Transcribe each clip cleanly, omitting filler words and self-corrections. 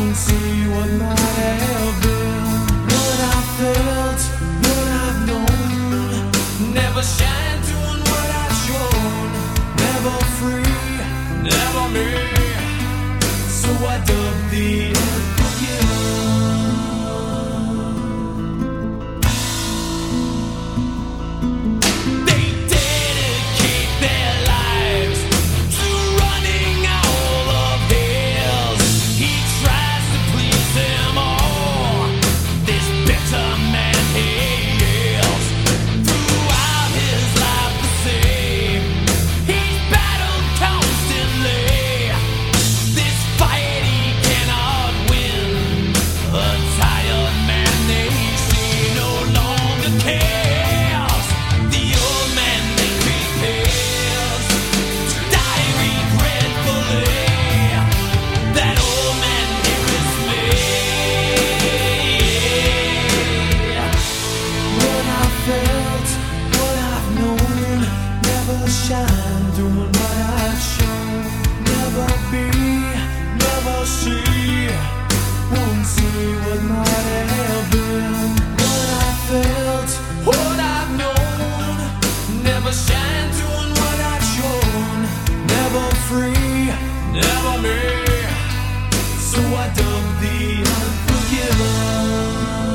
won't see what might have been. What I felt, what I've known, never shine doing what I've shown. Never free, never me. So I dug the unforgiven. They dedicate their lives to running all of his. He tries to please them all. This bitter man hails throughout his life the same. He's battled constantly. This fight he cannot win. A tired man they see no longer cares. The old man they prepares to die regretfully. That old man here is me. What I felt, what I've known, never shine doing what I've shown. Never be, never see, won't see what might have been. What I felt, what I've known, never shine doing what I've shown. Never free, never me. So I dug the unforgiven.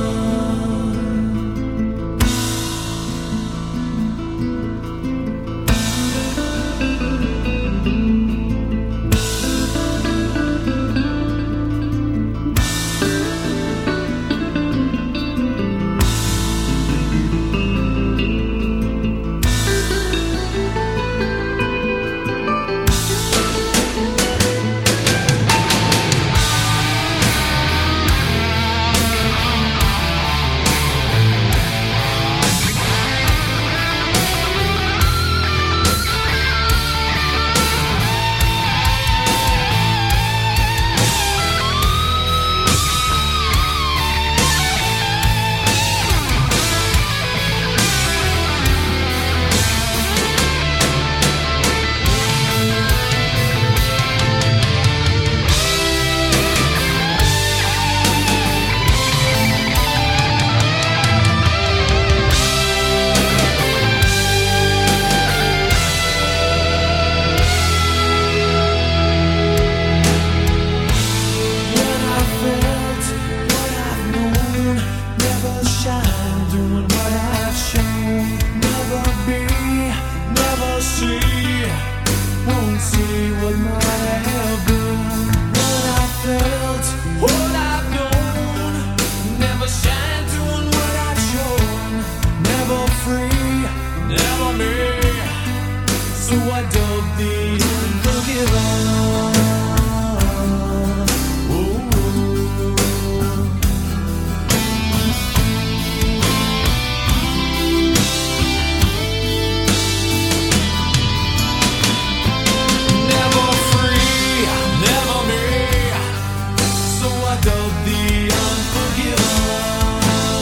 What I felt, what I've known, never shine doing what I've shown. Never be, never see, won't see what might have been. What I felt, what I've known, never shine doing what I've shown. Never free, never me. So I dug the unforgiven. Never free, never me. So I dug the unforgiven.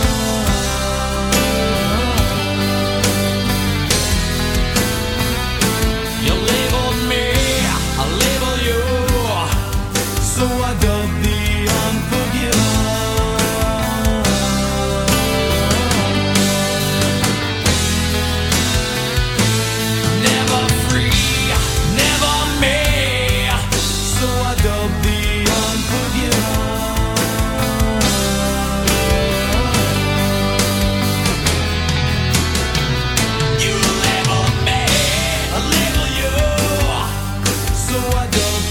You labeled me, I label you. So I dug the unforgiven. Never free, never me. So I dug the unforgiven. You label me, I label you. So I dug